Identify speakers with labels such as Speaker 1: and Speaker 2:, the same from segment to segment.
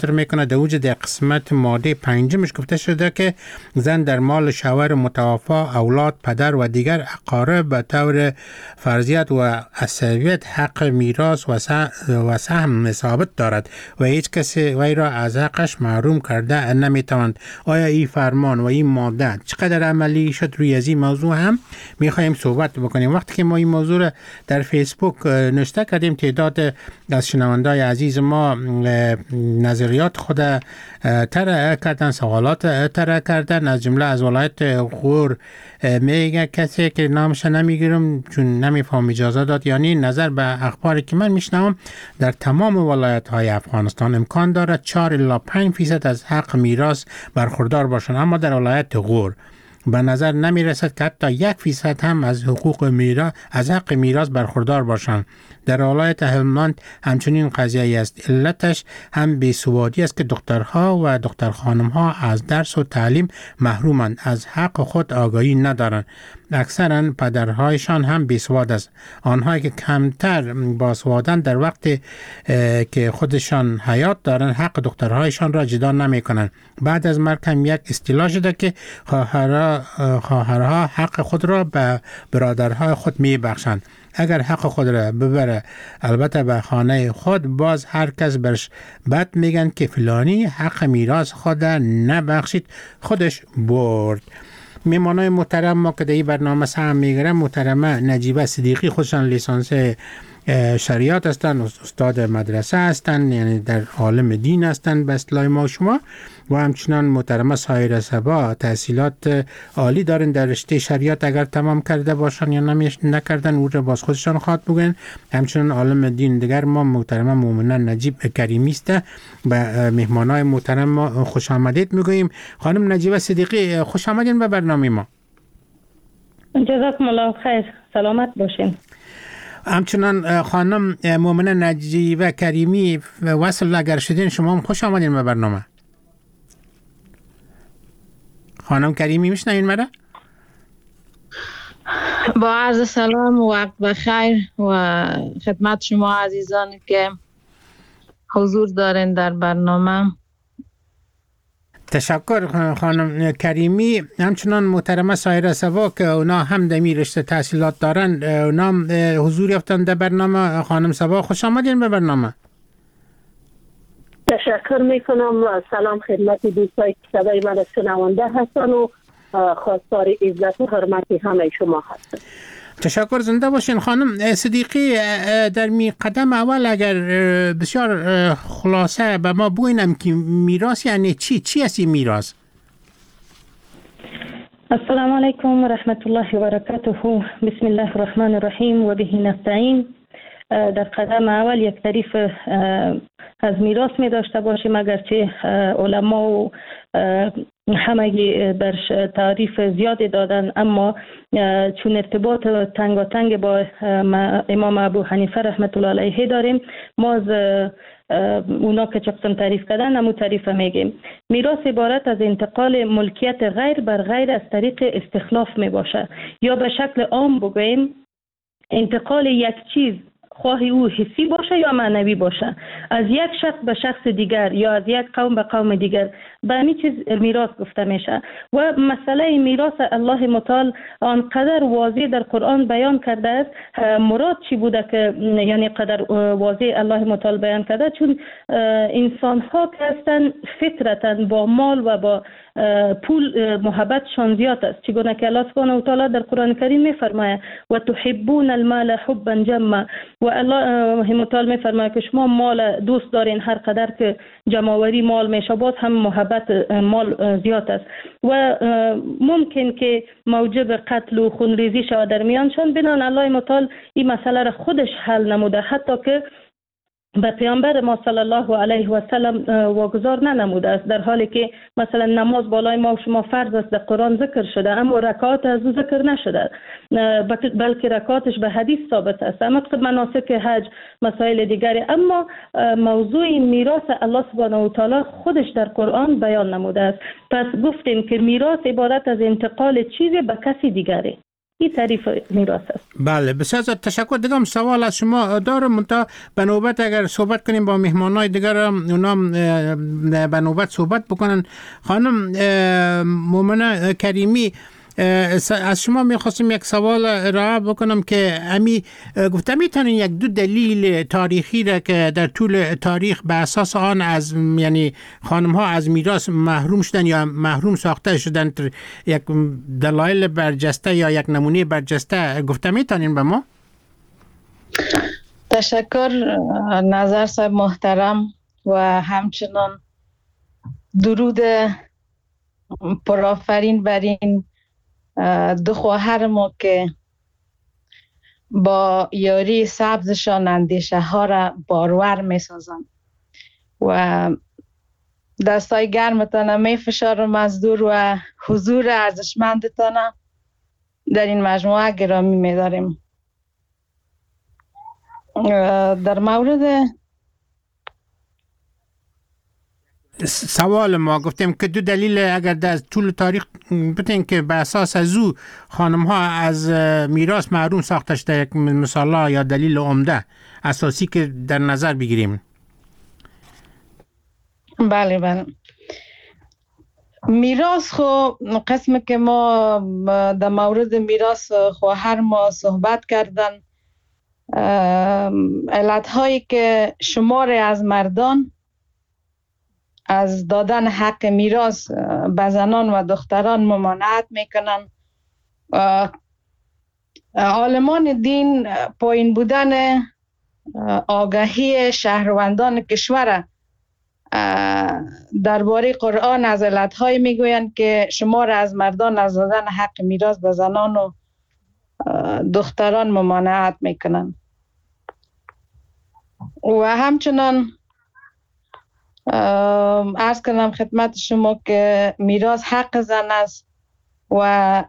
Speaker 1: میکنه. در وجود قسمت ماده 5 گفته شده که زن در مال شوهر متوفی، اولاد، پدر و دیگر اقارب به طور فرضیت و عصبیت حق میراث و سهم ثابت دارد و هیچ کسی وی را از حقش محروم کرده نمیتواند. آیا این فرمان و این ماده چقدر عملی شد؟ روی از این موضوع هم میخوایم صحبت بکنیم. وقتی که ما این موضوع را در فیسبوک نشته کردیم، تعداد از شنوندای عزیز ما نظریات خود طرح کردن، سوالات طرح کردن. از جمله از ولایت غور میگه کسی که نامش نمیگیرم چون نمیفهم اجازه داد، یعنی نظر به اخباری که من میشنوم در تمام ولایت های افغانستان امکان دارد 4 الی 5% از حق میراث برخوردار باشند، اما در ولایت غور به نظر نمی رسد که حتی 1% هم از حقوق میراث از حق میراث برخوردار باشند. در ولایت هلمند همچنین قضیه است. علتش هم بیسوادی است که دخترها و دختر خانمها از درس و تعلیم محرومند، از حق خود آگاهی ندارند. اکثرا پدرهایشان هم بیسواد است. آنهایی که کمتر باسوادند در وقتی که خودشان حیات دارند حق دخترهایشان را جدا نمی کنند. بعد از مرگ هم یک اصطلاح شده که خواهرها حق خود را به برادرهای خود می بخشند. اگر حق خود را ببره البته به خانه خود، باز هر کس برش بد میگن که فلانی حق میراث خود نبخشید، خودش برد. میمانای محترم ما که در این برنامه سهم میگیرم، محترمه نجیبه صدیقی، خودشان لیسانس شریعت هستند، استاد مدرسه هستند، یعنی در عالم دین هستند به اصطلاح ما شما، و همچنان محترمه سایره صبا تحصیلات عالی دارن در رشته شریعت، اگر تمام کرده باشن یا نکردن او را باز خودشان خواهد بگن. همچنان عالم دین دیگر ما محترمه مومنه نجیب کریمی است. به مهمانای محترم ما خوش آمدید میگوییم. خانم نجیبه صدیقی خوش آمدین به برنامه ما.
Speaker 2: جزاکم الله خیر، سلامت باشین.
Speaker 1: همچنان خانم مومنه نجیبه کریمی وصل اگر شدین شما هم خوش آمدین به برنامه. خانم کریمی میشنوین مرا؟
Speaker 3: با عرض سلام و وقت بخیر و خدمت شما عزیزانی که حضور دارین در برنامه.
Speaker 1: تشکر خانم کریمی. همچنان محترمه سایره صبا که اونا هم دمی رشته تحصیلات دارن، اونا هم حضور یافتن در برنامه. خانم صبا خوش آمدین به برنامه.
Speaker 4: تشکر میکنم و سلام خدمت دوستای که صدای من شنونده هستن و خواستار عزت و حرمت همه شما هستن.
Speaker 1: تشکر، زنده باشین. خانم صدیقی در می قدم اول اگر بسیار خلاصه به ما بگوینم که میراث یعنی چی است این میراث؟
Speaker 2: السلام علیکم و رحمت الله و برکاته. بسم الله الرحمن الرحیم و به نستعین. در قدم اول یک تعریف از میراث می داشته باشیم، اگرچه علما و همگی برش تعریف زیادی دادن، اما چون ارتباط تنگاتنگ با امام ابو حنیفه رحمت الله علیه داریم، ما از اونا که چقدر تعریف کردن همون تعریف میگیم. میراث عبارت از انتقال ملکیت غیر بر غیر از طریق استخلاف می باشه، یا به شکل عام بگوییم انتقال یک چیز، خواهی او حسی باشه یا معنوی باشه، از یک شخص به شخص دیگر یا از یک قوم به قوم دیگر، به همین چیز میراث گفته میشه. و مسئله میراث الله متعال آنقدر واضح در قرآن بیان کرده است. مراد چی بوده که یعنی قدر واضح الله متعال بیان کرده؟ چون انسان ها که هستن فطرتا با مال و با پول محبتشان زیاد است، چگونه که الله سبحانه و تعالی در قرآن کریم میفرماید و تحبون المال حبا جما، و الله متعال میفرماید که شما مال دوست دارین هر قدر که جمعوری مال میشه، باز هم محبت مال زیاد است و ممکن که موجب قتل و خونریزی شود در میانشان. بنان الله متعال این مسئله را خودش حل نموده، حتی که به پیامبر ما صلی الله علیه و سلم واگذار ننموده است، در حالی که مثلا نماز بالای ما و شما فرض است، در قرآن ذکر شده اما رکعات از او ذکر نشده، بلکه رکعاتش به حدیث ثابت است، اما مناسک حج مسائل دیگری. اما موضوع میراث الله سبحانه و تعالی خودش در قرآن بیان نموده است. پس گفتیم که میراث عبارت از انتقال چیزی به کسی دیگری، این تعریف میراث است.
Speaker 1: بله بسیار تشکر. دیگه هم سوال از شما دارم، منتها به نوبت اگر صحبت کنیم با مهمانای دیگر اونا به نوبت صحبت بکنن. خانم مومنه کریمی، از شما میخواستم یک سوال ارائه بکنم که امی گفته میتونین یک دو دلیل تاریخی را که در طول تاریخ به اساس آن از یعنی خانم ها از میراث محروم شدن یا محروم ساخته شدن، یک دلایل برجسته یا یک نمونه برجسته گفته میتونین به ما؟
Speaker 3: تشکر نظر صاحب محترم و همچنان درود پرآفرین بر این دو خواهر ما که با یاری سبزشان اندیشه ها را بارور می سازند و دستای گرمتان می فشارم از دور و حضور ارزشمندتان در این مجموعه گرامی می داریم. در مورد
Speaker 1: سوال ما گفتیم که دو دلیل اگر در طول تاریخ بتین که به اساس از او خانم ها از میراث محروم ساخته شده، یک مثال یا دلیل عمده اساسی که در نظر بگیریم.
Speaker 3: بله میراث خو قسمی که ما در مورد میراث خواهر ما صحبت کردن، علت هایی که شمار از مردان از دادن حق میراث به زنان و دختران ممانعت میکنن. عالمان دین پایین بودن آگاهی شهروندان کشور درباره قرآن از علتهای میگویند که شمار از مردان از دادن حق میراث به زنان و دختران ممانعت میکنن و همچنان عرض کنم خدمت شما که میراث حق زن است و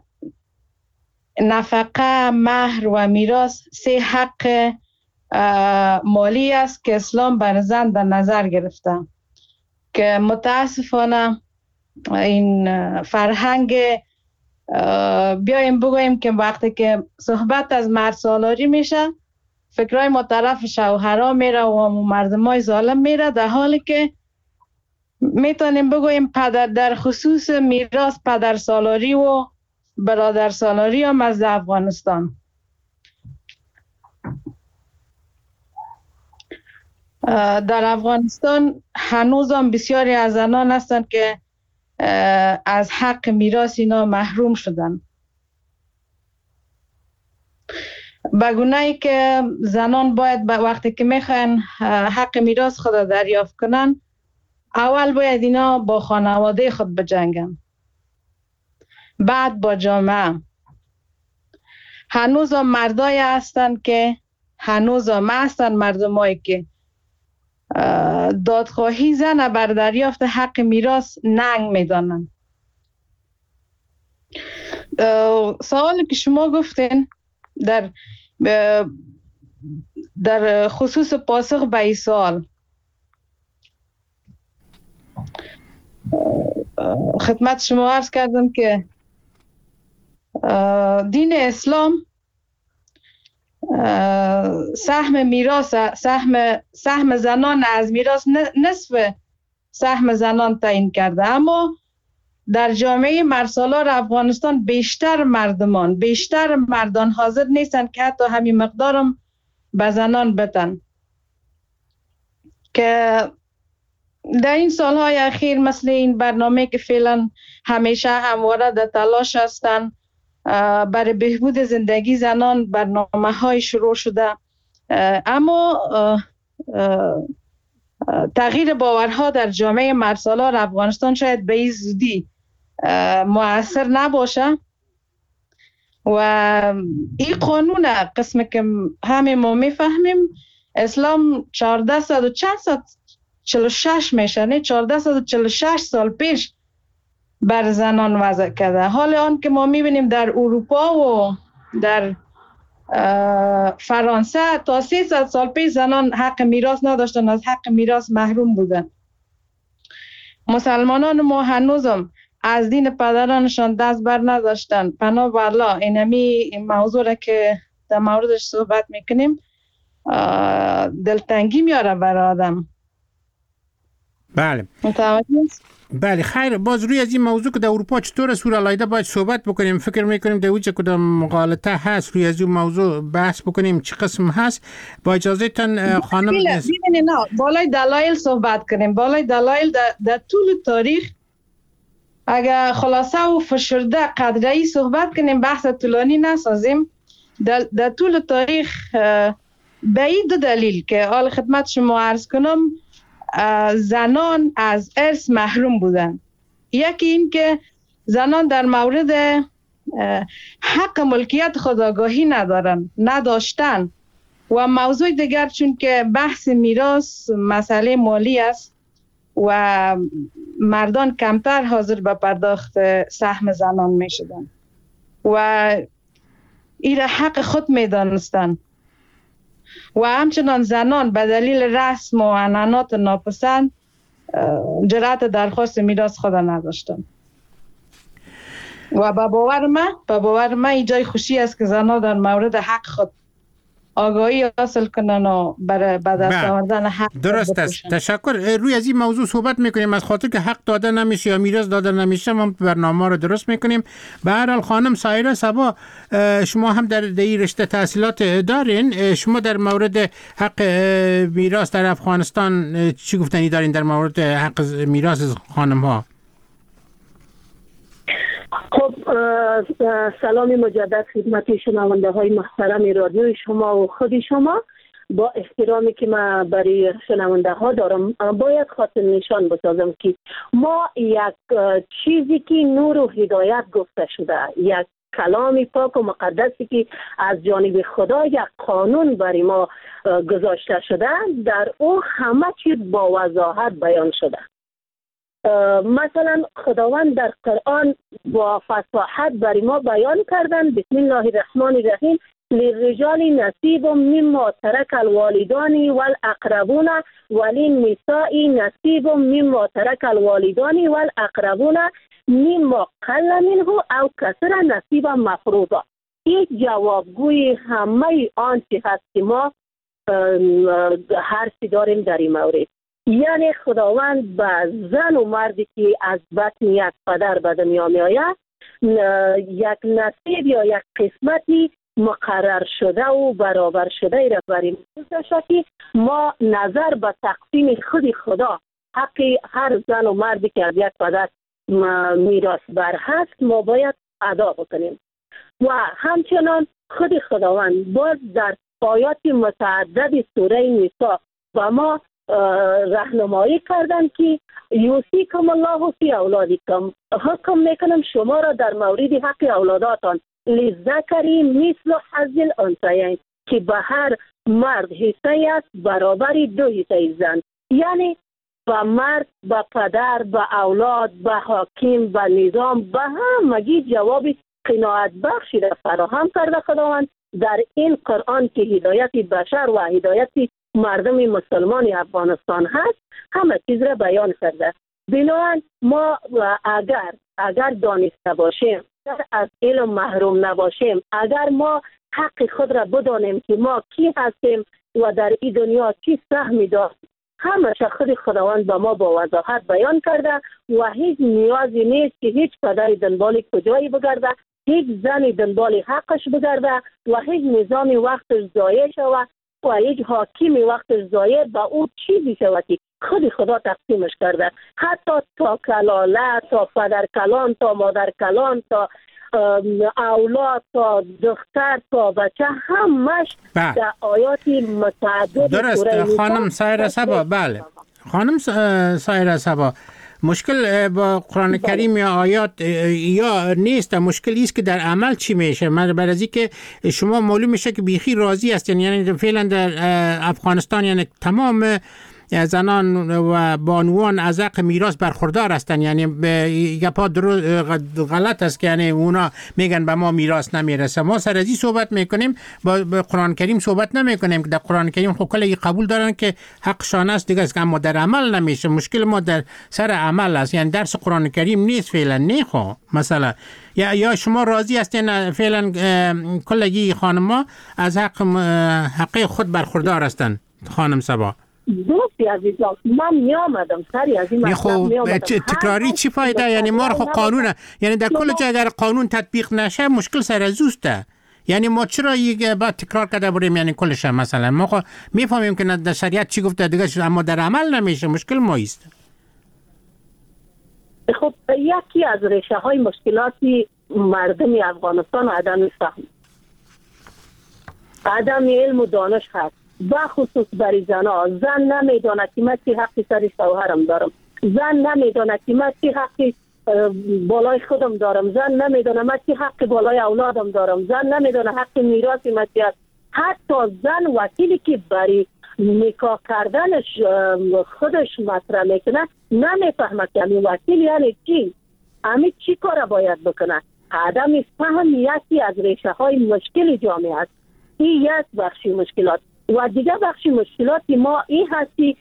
Speaker 3: نفقه، مهر و میراث سه حق مالی است که اسلام بر زن در نظر گرفته که متاسفانه این فرهنگ بیایم بگوییم که وقتی که صحبت از مرد سالاری میشه فکرای ما طرف شوهرها میره و مردمای ظالم میره، در حالی که میتونیم بگوییم پدر در خصوص میراث پدر سالاری و برادر سالاری هم از افغانستان. در افغانستان هنوز هم بسیاری از زنان هستند که از حق میراث اینا محروم شدن. بگونه‌ای که زنان باید وقتی که میخواین حق میراث خود دریافت کنن، اول باید اینا با خانواده خود بجنگن، بعد با جامعه. هنوز هم مردایی هستن که مردمایی که دادخواهی زن بر دریافت حق میراث ننگ میدانن. سوالی که شما گفتین در خصوص پاسخ به این سوال، خدمت شما عرض کردم که دین اسلام سهم میراث، سهم زنان از میراث نصف سهم زنان تعیین کرده، اما در جامعه مردسالار افغانستان بیشتر مردان حاضر نیستن که حتی همین مقدارم به زنان بدن، که در این سالهای اخیر مثل این برنامه که فعلا همیشه همواره در تلاش هستن برای بهبود زندگی زنان، برنامه های شروع شده، اما تغییر باورها در جامعه مردسالار افغانستان شاید به این زودی مؤثر نباشه و این قانون قسمی که همه ما میفهمیم اسلام 1446 میشه، نه 1446 سال پیش بر زنان وضع کرده. حال آن که ما میبینیم در اروپا و در فرانسه تا 300 سال پیش زنان حق میراث نداشتن، از حق میراث محروم بودن. مسلمانان ما هنوزم از دین پدرانشان دست بر نداشتن. پناه به الله اینمی موضوع را که در موردش صحبت میکنیم دلتنگی میاره برای آدم.
Speaker 1: بله
Speaker 3: متوجه است؟
Speaker 1: بله خیر، باز روی از این موضوع که در اروپا چطور سور علایده باید صحبت بکنیم. فکر میکنیم در اوجه کدام مغالطه هست روی از این موضوع بحث بکنیم چه قسم هست. با اجازه تان خانم
Speaker 3: نه بالای دلایل صحبت کنیم. بالای دلایل در طول تاریخ اگر خلاصه و فشرده قدره‌ای صحبت کنیم، بحث طولانی نسازیم. در طول تاریخ به این دو دلیل که حال خدمت شما عرض کنم زنان از ارث محروم بودن. یکی این که زنان در مورد حق ملکیت خود آگاهی نداشتن و موضوع دیگر چون که بحث میراث مسئله مالی است و مردان کمتر حاضر به پرداخت سهم زنان می شدن و این حق خود می دانستن و همچنان زنان به دلیل رسم و عنعنات ناپسند جرأت درخواست میراث خود نداشتن و به باور من این جای خوشی است که زنان در مورد حق خود آگاهی حاصل کنن و برای به دست آوردن حق
Speaker 1: درست است. تشکر. روی از این موضوع صحبت میکنیم از خاطر که حق داده نمیشه یا میراث داده نمیشه ما برنامه رو درست میکنیم. به هر حال خانم سایره صبا شما هم در این رشته تحصیلات دارین، شما در مورد حق میراث در افغانستان چی گفتنی دارین در مورد حق میراث خانم ها؟
Speaker 4: خب سلام مجدد خدمت شنونده های محترم رادیوی شما و خود شما. با احترامی که من برای شنونده ها دارم باید خاطر نشان بسازم که ما یک چیزی که نور و هدایت گفته شده، یک کلام پاک و مقدسی که از جانب خدا یک قانون برای ما گذاشته شده، در او همه چیز با وضاحت بیان شده. مثلا خداوند در قرآن با فصاحت برای ما بیان کردن بسم الله الرحمن الرحیم للرجال نصیب مما ترک الوالدان والاقربون وللنساء نصیب مما ترک الوالدان والاقربون مما قل منه او کثر نصیب مفروضا. این جوابگوی همه آنچه هست که ما حرفی داریم در این مورد. یعنی خداوند به زن و مردی که از بطن یک پدر به دنیا می آید یک نصیب یا یک قسمتی مقرر شده و برابر شده را برای که ما نظر به تقسیم خود خدا حق هر زن و مردی که از یک پدر میراث بر هست ما باید ادا بکنیم. و همچنان خود خداوند باز در آیات متعدد سوره نساء و ما راهنمایی کردن که یوصیکم الله فی اولادکم، حکم میکنم شما را در مورد حق اولاداتان للذکر مثل حظ الانثیین که به هر مرد حصه است برابر دو حصه زن. یعنی به مرد، به پدر، به اولاد، به حاکم، به نظام، به همگی جواب قناعت بخشی را فراهم کرده خداوند در این قرآن که هدایت بشر و هدایت مردم مسلمان افغانستان هست همه چیز را بیان کرده. بنابراین ما اگر دانسته باشیم، اگر از علم محروم نباشیم، اگر ما حق خود را بدانیم که ما کی هستیم و در این دنیا چی سهمی داریم، همه خود خداوند به ما با وضاحت بیان کرده و هیچ نیازی نیست که هیچ پدر دنبال کجایی بگرده، هیچ زنی دنبال حقش بگرده و هیچ نظامی وقتش ضایع شود و هیچ حاکمی وقتش ضایع به او چیزی شود که خود خدا تقسیمش کرده. حتی تا کلاله، تا پدر کلان، تا مادر کلان، تا اولاد، تا دختر، تا بچه همش در آیات متعدد
Speaker 1: درست. خانم سایره صبا، بله خانم سایره صبا، مشکل با قرآن کریم یا آیات یا نیست، مشکلی است که در عمل چی میشه. من برای از که شما معلوم میشه که بیخی راضی هستین، یعنی فعلا در افغانستان یعنی تمام زنان و بانوان از حق میراث برخوردار هستن، یعنی یک پا غلط است که یعنی اونا میگن به ما میراث نمیرسه. ما سر ازی صحبت میکنیم، با قرآن کریم صحبت نمیکنیم که در قرآن کریم خب کلی قبول دارن که حقشان است دیگه است، اما در عمل نمیشه. مشکل ما در سر عمل است، یعنی درس قرآن کریم نیست فعلا. نه خو مثلا یا شما راضی هستین فعلا کلگی خانما از حق خود برخوردار هستند؟ خانم صبا
Speaker 4: دوستی عزیزم، من میامدم سری از این
Speaker 1: مطلب تکراری چی فایده؟ یعنی ما رو خب قانونه، یعنی در کل جای اگر قانون تطبیق نشه مشکل سر زوسته. یعنی ما چرا یک بعد تکرار کرده بریم یعنی کلش؟ مثلا ما خب میفهمیم که در شریعت چی گفته دیگه، اما در عمل نمیشه. مشکل ما است.
Speaker 4: خب یکی از ریشه های مشکلاتی مردم افغانستان عدم فهم، عدم علم و دانش هست، بخصوص برای زنها. زن نمیداند که من چی حقی سر شوهرم دارم، زن نمیداند که من چی حقی بالای خودم دارم، زن نمیداند من چی حقی بالای اولادم دارم، زن نمیداند حق میراث من چی است. حتی زن وکیلی که برای نکاح کردنش خودش مطرح میکنه نمیفهمه که همین وکیل یعنی چی، همین چی کار باید بکنه. عدم فهم یکی از ریشه های مشکل جامعه است. این یک بخشی مشکلات. و دیگه بخشی مشکلاتی ما این هستی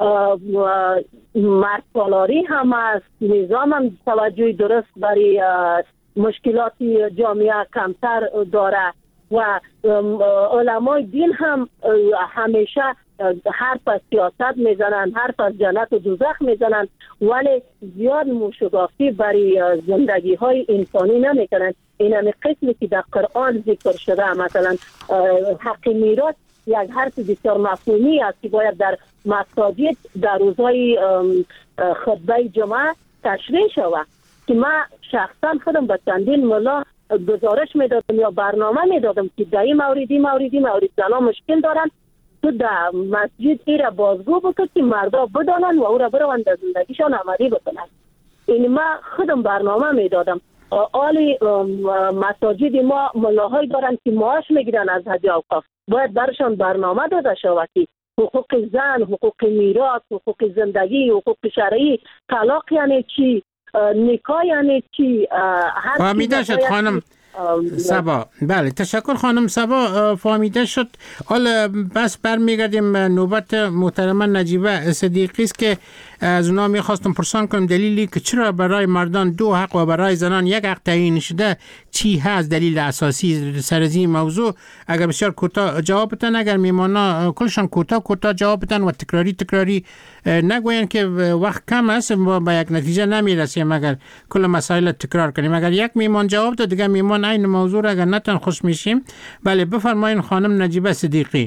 Speaker 4: مردسالاری هم است، نظام هم توجه درست برای مشکلاتی جامعه کمتر داره و علمای دین هم همیشه حرف از سیاست میزنن، حرف از جنت و دوزخ میزنن، ولی زیاد موشگافی برای زندگی های انسانی نمیکنن. این همه قسمی که در قرآن ذکر شده، مثلا حق میراث یک حرف بسیار مفهومی است که باید در مساجد در روزهای خطبه جمعه تشریح شود. که من شخصا خودم با چندین ملا گزارش میدادم یا برنامه میدادم که در این مورد زنا مشکل دارن، تو در مسجد ایره بازگو بکن که مردا بدانن و او را بروند در زندگیشان عملی بکنن. این من خودم برنامه میدادم. آلی مساجد ما ملاهای دارن که معاش میگیرن از حج اوقاف، باید برشان برنامه داده شود که حقوق زن، حقوق میراث، حقوق زندگی، حقوق شرعی، طلاق یعنی چی، نکاح یعنی چی.
Speaker 1: فهمیده شد خانم صبا. بله تشکر خانم صبا، فهمیده شد. حالا بس برمیگردیم نوبت محترمه نجیبه صدیقی است که از اونا میخواستم پرسان کنم دلیلی که چرا برای مردان 2 حق و برای زنان 1 حق تعیین شده چی هست، دلیل اساسی سر از این موضوع. اگر بسیار کوتاه جواب بدن، اگر میمانا کلشان کوتاه جواب بدن و تکراری نگوین که وقت کم است، ما به یک نتیجه نمیرسیم اگر کل مسائل تکرار کنیم. اگر یک میمان جواب داد دیگه میمان این موضوع اگر نتن خوش میشیم. بله بفرمایین خانم نجیبه صدیقی.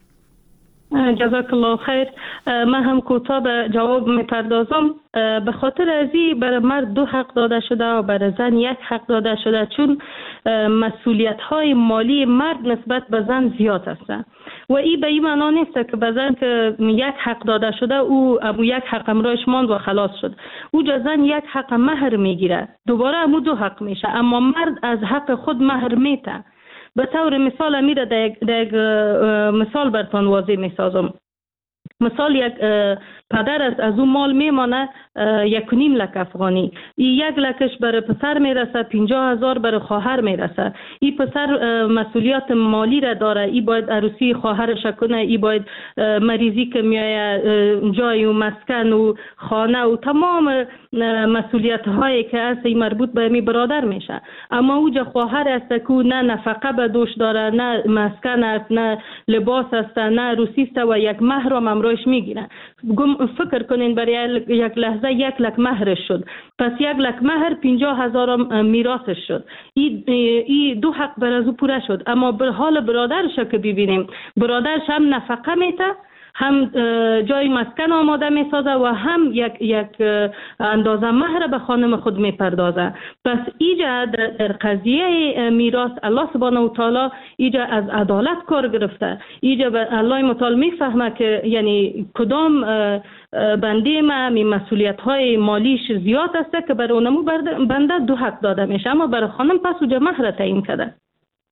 Speaker 2: جزاک الله خیر. من هم کوتاه به جواب میپردازم. به خاطر ازی برای مرد 2 حق داده شده و برای زن 1 حق داده شده، چون مسئولیت های مالی مرد نسبت به زن زیاد است و این به این معنا نیست که به زن که 1 حق داده شده او 1 حق امرایش ماند و خلاص شد. او زن 1 حق مهر میگیره، دوباره امو 2 حق میشه، اما مرد از حق خود مهر میته. به طور مثال امیره در یک مثال برتان واضح میسازم. مثال یک پدر از اون مال میمانه 1.5 لک افغانی، این 1 لکش برای پسر میرسه، 50,000 برای خواهر میرسه. این پسر مسئولیت مالی را داره، این باید عروسی خواهرش کنه، این باید مریضی که میایه جای و مسکن و خانه و تمام مسئولیت هایی که هست این مربوط به می برادر میشه. اما اوجا خواهر است که نه نفقه به دوش داره، نه مسکن است، نه لباس است، نه عروسی است و 1 مهر هم امروش میگیره. فکر کنین برای یک لحظه 1 لک مهرش شد، پس 1 لک مهر 50,000 میراثش شد. این 2 حق بر از او پوره شد. اما به حال برادرش که ببینیم، برادرش هم نفقه میته، هم جای مسکن آماده میسازه و هم یک اندازه مهر به خانم خود میپردازه. پس ایجا در قضیه میراث الله سبحانه و تعالی ایجا از عدالت کار گرفته. ایجا الله متعال میفهمه که یعنی کدام بنده ما مسئولیت های مالیش زیاد است که برای اونمو بنده 2 حق داده میشه، اما برای خانم پس اوجا مهر تعیین کرده.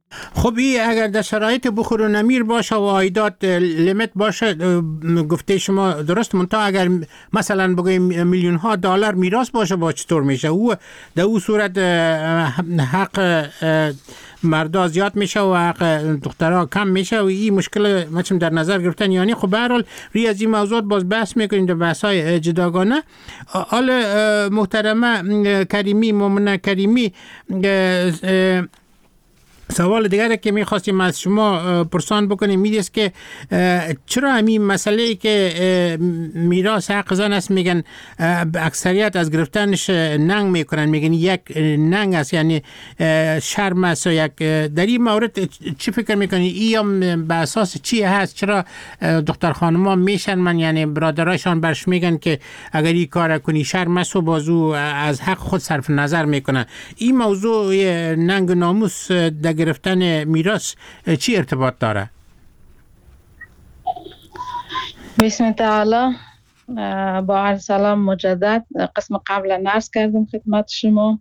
Speaker 1: خب این اگر در شرایط بخور و نمیر باشه و عایدات لیمیت باشه، گفته شما درست، منتها اگر مثلا بگویم میلیون ها دلار میراث باشه با چطور میشه؟ او در او صورت حق مردا زیاد میشه و حق دخترها کم میشه و این مشکل مثلا در نظر گرفتن. یعنی خب به هر حال روی از این موضوعات باز بحث میکنیم در بحث‌های جداگانه. حال محترمه کریمی، مومنه کریمی، سوال دیگری که میخواستیم از شما پرسان بکنیم این است که چرا همین مسئله که میراث حق زن است میگن اکثریت از گرفتنش ننگ میکنن، میگن یک ننگ است، یعنی شرم است. یک در این مورد چی فکر میکنی؟ این به اساس چی هست؟ چرا دختر خانما میشن من یعنی برادرایشان برش میگن که اگر این کار کنی شرم است و بازو از حق خود صرف نظر میکنن؟ این موضوع ننگ ناموس در گرفتن میراث چی ارتباط داره؟
Speaker 3: بسم تعالی. با عرض سلام مجدد. قسم قبل نرس کردیم خدمت شما.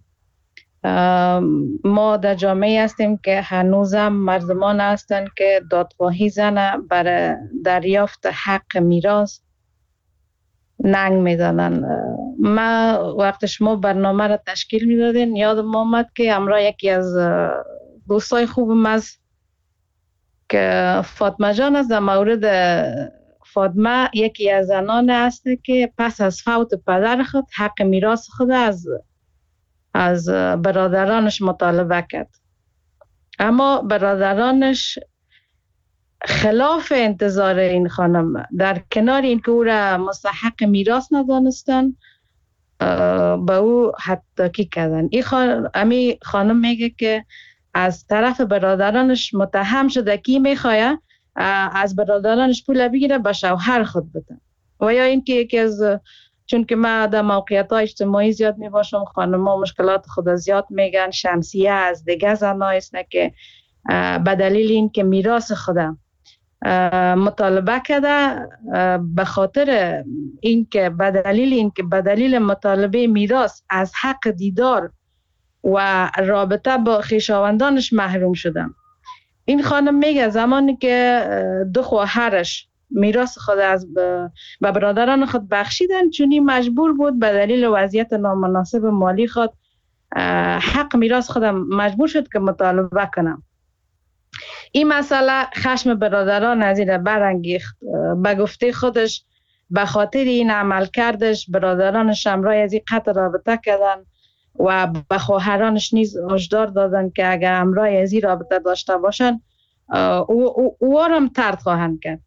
Speaker 3: ما در جامعه هستیم که هنوزم مردمان هستند که دادخواهی زن برای دریافت حق میراث ننگ میدانن. ما وقت شما برنامه را تشکیل میدادین یادم آمد که همراه یکی از دوستای خوبم است که فاطمه جان است. در مورد فاطمه یکی از زنان است که پس از فوت پدر خود حق میراث خود از برادرانش مطالبه کرد، اما برادرانش خلاف انتظار این خانم در کنار اینکه او را مستحق میراث ندانستن به او حداکی کردن. این خانم میگه که از طرف برادرانش متهم شده که میخواه از برادرانش پول بگیره به شوهر خود بده. و یا اینکه یکی از، چون که ما در موقعیت های اجتماعی زیاد میباشم، خانم ها مشکلات خود زیاد میگن، شمسیه از دیگه زنها است که به دلیل این که میراث خودم مطالبه کرده، به خاطر این که به دلیل مطالبه میراث از حق دیدار و رابطه با خویشاوندانش محروم شدم. این خانم میگه زمانی که دو خواهرش میراث خود از به برادران خود بخشیدن، چونی مجبور بود به دلیل وضعیت نامناسب مالی خود حق میراث خودم مجبور شد که مطالبه کنم. این مسئله خشم برادران از این برانگیخت. به گفته خودش به خاطر این عمل کردش برادرانش همراه از این قطع رابطه کردن و به خواهرانش نیز هشدار دادن که اگر همراه از این رابطه داشته باشن او هم طرد خواهند کرد.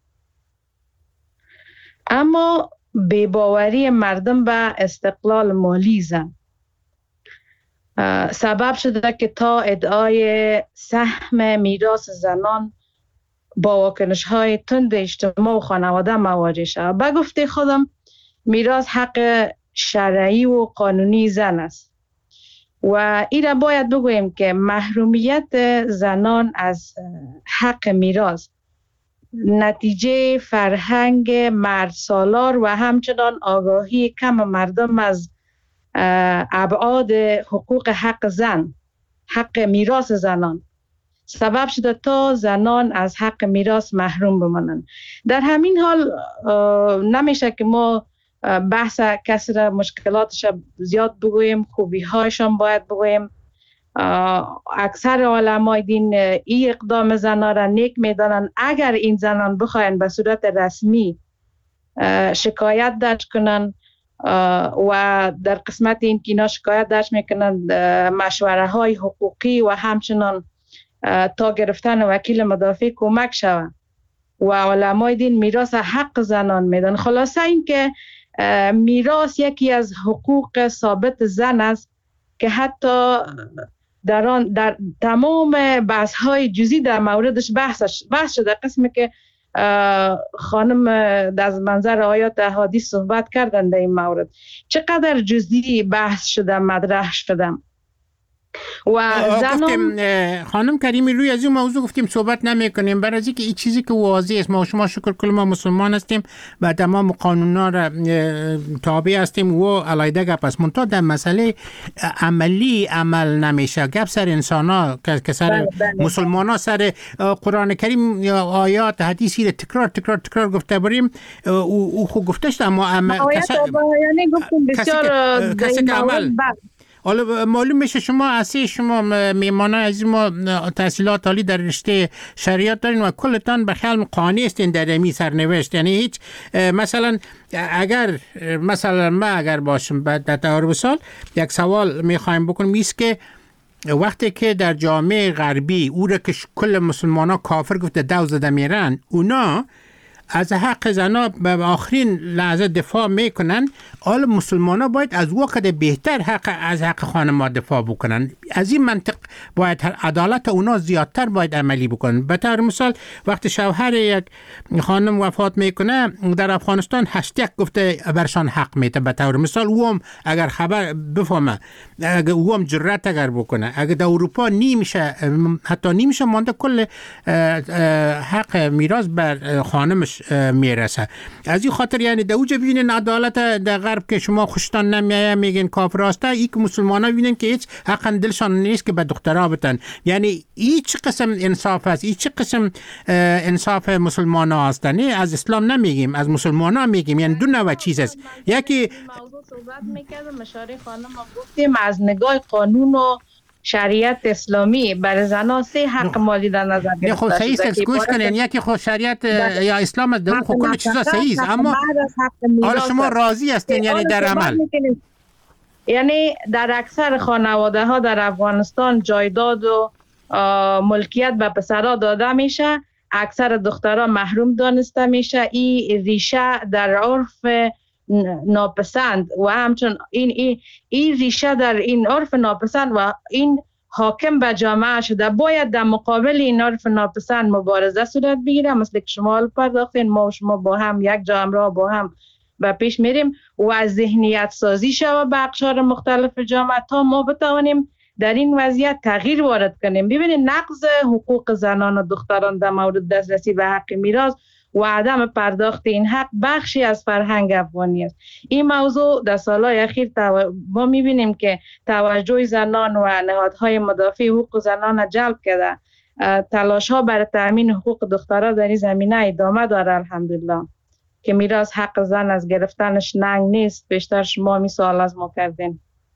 Speaker 3: اما بی‌باوری مردم به استقلال مالی زن سبب شده که تا ادعای سهم میراث زنان با واکنش‌های تند اجتماع و خانواده مواجه شود. به گفته خودم میراث حق شرعی و قانونی زن است و این را باید بگوییم که محرومیت زنان از حق میراث نتیجه فرهنگ مرد سالار و همچنان آگاهی کم مردم از ابعاد حقوق حق زن، حق میراث زنان سبب شده تا زنان از حق میراث محروم بمانند. در همین حال نمیشه که ما بحث کسی را مشکلاتش زیاد بگوییم، خوبی هایشان باید بگوییم. اکثر علمای دین این اقدام زنان را نیک میدانند. اگر این زنان بخواین به صورت رسمی شکایت درج کنند و در قسمت این که اینا شکایت درج میکنند مشوره های حقوقی و همچنان تا گرفتن وکیل مدافع کمک شود و علمای دین میراث حق زنان میدن. خلاصه این که میراث یکی از حقوق ثابت زن است که حتی در تمام بحث های جزئی در موردش بحث شده. قسمی که خانم از منظر آیات احادیث صحبت کردن در این مورد چقدر جزئی بحث شده، مطرح شده. و
Speaker 1: گفتیم خانم کریمی روی از این موضوع گفتیم صحبت نمی کنیم، برای اینکه این چیزی که واضح است، ما شما شکر کل ما مسلمان هستیم و تمام قانونا را تابع هستیم و علیده گپ است، منتها در مسئله عملی عمل نمیشه. گپ سر انسانا که سر مسلمان ها سر قرآن کریم یا آیات حدیثی را تکرار گفته بریم او خوب گفته شد، اما
Speaker 3: یعنی گفتیم بسیار
Speaker 1: کسی که عمل حالا معلوم میشه شما میمانه از ما تحصیلات عالی در رشته شریعت دارین و کلتان به خیال قانع هستین در امی سرنوشت. یعنی هیچ مثلا ما اگر باشم در طور مثال یک سوال میخوایم بکنیم ایست که وقتی که در جامعه غربی او را که کل مسلمان ها کافر گفته دو زده میرن، اونا از حق زنا به آخرین لحظه دفاع میکنن، حالا مسلمان ها باید از وقت بهتر از حق خانم ها دفاع بکنن. از این منطق باید عدالت اونا زیادتر باید عملی بکنن. به طور مثال وقتی شوهر یک خانم وفات میکنه در افغانستان هشتگ گفته برشان حق میته. به طور مثال اوم اگر خبر بفهمه، اگر اوم جرأت اگر بکنه، اگر در اروپا حتی نمیشه مانده کل حق میراث بر خانمش میرسه. از این خاطر یعنی در اوجه ببینین عدالت در غرب که شما خوشتان نمیایه میگین کافر هسته، ای که مسلمان ها ببینین که هیچ حق دلشان نیست که به دخترها بتن. یعنی هیچ قسم انصاف است، هیچ قسم انصاف مسلمان ها هستن. از اسلام نمیگیم، از مسلمان ها میگیم. یعنی دو نوع چیز است. یکی
Speaker 3: موضوع صحبت میکردم مشاره خانم گفتیم از نگاه قانون و شریعت اسلامی برای زنان سه حق مالی در نظر گرفته
Speaker 1: خب صحیح است. گوش کنین، یکی خود شریعت یا اسلام است، در خود کل چیزا صحیح است، اما حالا شما راضی هستین یعنی در عمل؟
Speaker 3: یعنی در اکثر خانواده ها در افغانستان جایداد و ملکیت به پسرها داده میشه، اکثر دخترها محروم دانسته میشه. این ریشه در عرف ناپسند و همچون این ریشه در این عرف ناپسند و این حاکم به جامعه شده. باید در مقابل این عرف ناپسند مبارزه صورت بگیره. مثل که شما پرداختین، ما و شما با هم یک جا همراه با هم به پیش میریم و از ذهنیت سازی شود به اقشار مختلف جامعه تا ما بتوانیم در این وضعیت تغییر وارد کنیم. ببینید نقض حقوق زنان و دختران در مورد دسترسی به حق میراث و عدم پرداخت این حق بخشی از فرهنگ افغانی است. این موضوع در سالهای اخیر ما میبینیم که توجه زنان و نهادهای مدافع حقوق زنان جلب کرده. تلاش ها برای تأمین حقوق دخترها در این زمینه ادامه داره الحمدلله، که میراث حق زن از گرفتنش ننگ نیست. بیشتر شما مثال از ما کردین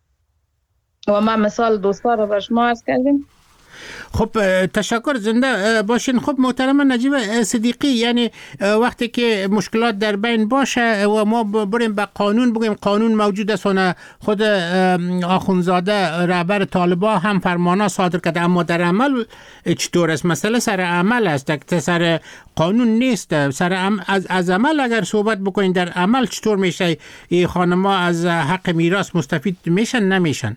Speaker 3: و ما مثال دوستا رو بر شما عرض کردیم.
Speaker 1: خب تشکر، زنده باشین. خب محترم نجیب صدیقی، یعنی وقتی که مشکلات در بین باشه و ما بریم به قانون بگیم قانون موجود است و خود آخونزاده رهبر طالبان هم فرمانا صادر کرده، اما در عمل چطور است؟ مسئله سر عمل است، سر قانون نیست. از عمل اگر صحبت بکنین، در عمل چطور میشه این خانم‌ها از حق میراث مستفید میشن نمیشن؟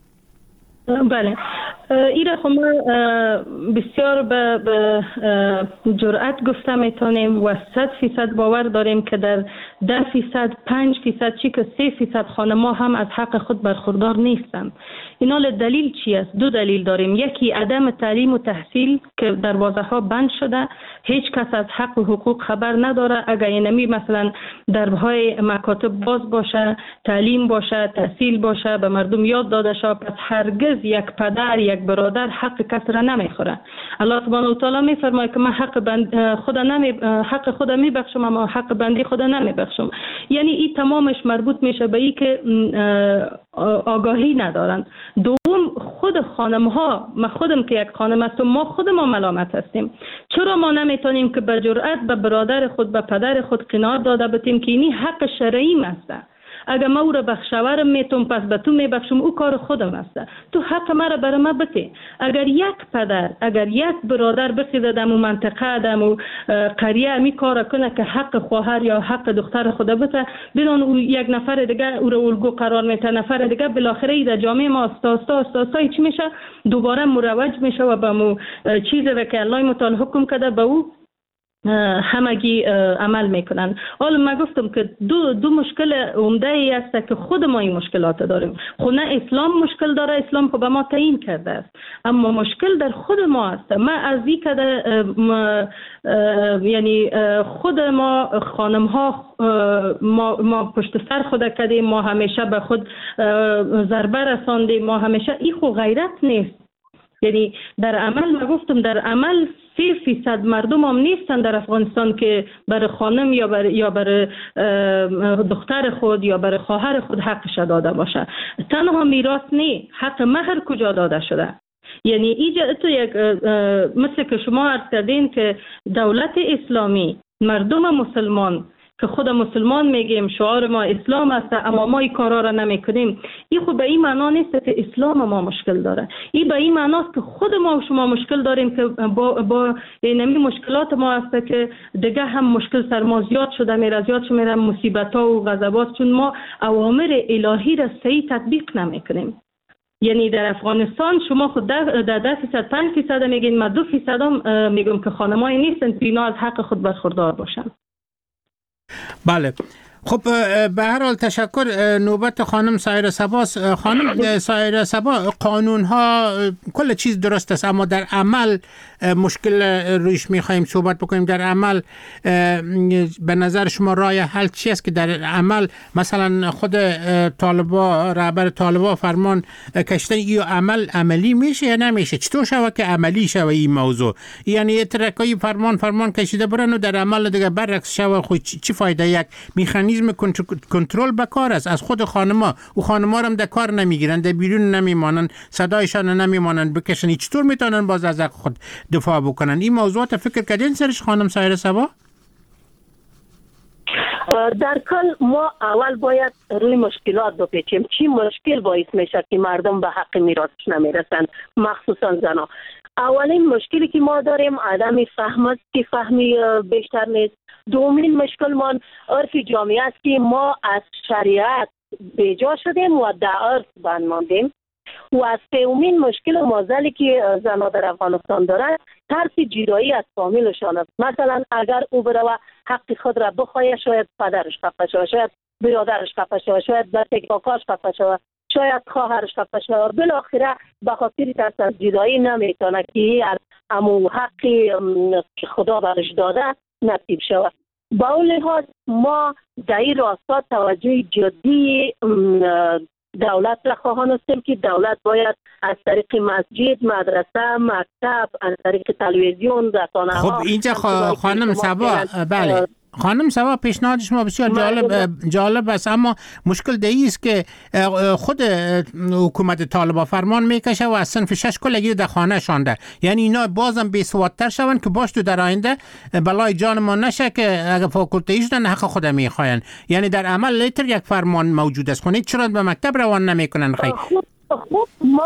Speaker 2: بله، ایره خب ما بسیار به جرأت گفته میتونیم و 100% باور داریم که در 10%، 5%، چی که 3% خانم‌ها هم از حق خود برخوردار نیستند. اینا دلیل چی است؟ دو دلیل داریم. یکی عدم تعلیم و تحصیل که دروازه ها بند شده، هیچ کس از حق و حقوق خبر نداره. اگر اینمی مثلا درهای مکاتب باز باشه، تعلیم باشه، تحصیل باشه، به مردم یاد داده شه، پس هرگز یک پدر، یک برادر حق کس را نمیخوره. الله سبحانه و تعالی میفرماید که من حق خدا میبخشم اما حق بندی خدا نمیبخشم. یعنی این تمامش مربوط میشه به این که آگاهی ندارن. دوم، خود خانم ها، من خودم که یک خانم هستم، ما خودم ملامت هستیم. چرا ما نمیتونیم که به جرأت به برادر خود، به پدر خود قناعت داده بتیم که اینی حق شرعی است؟ اگر ما او را بخشورم میتونم، پس به تو میبخشم، او کار خودم است. تو حق مرا برای ما بده. اگر یک پدر، اگر یک برادر بخیده دم و منطقه دم و قریه می کار کنه که حق خواهر یا حق دختر خود بده، بدون او یک نفر دیگه او را الگو قرار میده، نفر دیگه بالاخره در جامعه ما استا چی میشه؟ دوباره مروج میشه و به مو چیزی که الله متعال حکم کرده به او همگی عمل میکنن. حالا من گفتم که دو مشکل عمده ای است که خود ما این مشکلات داریم. خود نه اسلام مشکل داره، اسلام خب به ما تعیین کرده است، اما مشکل در خود ما است. ما از این که یعنی خود ما خانم ها ما پشت سر خود کردیم، ما همیشه به خود ضربه رساندیم، ما همیشه این خود غیرت نیست. یعنی در عمل من گفتم در عمل 3% مردم هم نیستن در افغانستان که برای خانم یا برای دختر خود یا برای خواهر خود حقش داده باشه. تنها میراث نه، حق مهر کجا داده شده؟ یعنی اینجا تو یک مثل که شما عرض کردین که دولت اسلامی مردم مسلمان که خود مسلمان میگیم شعار ما اسلام است، اما ما این کارا را نمیکنیم، این خود به این معنا نیست که اسلام ما مشکل داره. این به این معناست که خود ما و شما مشکل داریم که با اینمی مشکلات ما است که دیگه هم مشکل سر ما زیاد شده میره، مصیبت ها و غضبات، چون ما اوامر الهی را صحیح تطبیق نمیکنیم. یعنی در افغانستان شما خود در 10% 5% میگین، ما 2% هم میگم که خانمایی نیستن که اینا از حق خود برخوردار باشن.
Speaker 1: بله، خب به هر حال تشکر. نوبت خانم سایره صباست. خانم سایره صبا، قانون ها کل چیز درست است، اما در عمل مشکل رویش میخوایم صحبت بکنیم. در عمل به نظر شما راه حل چی است که در عمل مثلا خود طالبا، رهبر طالبا فرمان کشتن یا عملی میشه یا نمیشه؟ چطور شود که عملی شود این موضوع؟ یعنی ترکایی فرمان کشیده برن و در عمل دیگه برعکس شود، خود چی فایده؟ یک مکانیزم کنترل بکار است از خود خانما، و خانما هم در کار نمیگیرن، در بیرون نمیمانن، صدایشان نمیمانن بکشن. چطور میتونن باز از خود دفاع بکنن؟ این موضوعات فکر کردین سرش خانم سایره صبا؟
Speaker 4: در کل ما اول باید روی مشکلات بپیچیم. چی مشکل باعث میشه که مردم به حق میراثش نمیرسن، مخصوصا زنا؟ اولین مشکلی که ما داریم عدم فهم است که فهمی بیشتر نیست. دومین مشکل ما عرف جامعه است که ما از شریعت بیجا شدیم و در عرف بند ماندیم. و سومین مشکل مازلی که زنها در افغانستان دارند ترس جدایی از فامیلشان است. مثلا اگر او بروه حق خود را بخواهد، شاید پدرش خفه شود، شاید برادرش خفه شود، شاید بچه کاکاش خفه شود، شاید خواهرش خفه شود. بالاخره به خاطر ترس از جدایی نمیتونه که از امو حقی که خدا برش داده نصیب شود. با اون لحاظ ما در این راستا توجه جدی دولت را خواهان هستیم که دولت باید از طریق مسجد، مدرسه، مکتب، از طریق تلویزیون، رسانه ها.
Speaker 1: خب اینجا خانم صبا، بله خانم صبا، پیشنهاد شما بسیار جالب است، اما مشکل دیگه است که خود حکومت طالبان فرمان میکشه و از صنف 6 کلگی در خانه شانده. یعنی اینا بازم بی‌سوادتر شون که باش تو در آینده بلای جان ما نشه که اگه فاکولته شدن حق خود میخواین. یعنی در عمل لیتر یک فرمان موجود است، خونه چرا به مکتب روان نمیکنن؟
Speaker 4: خب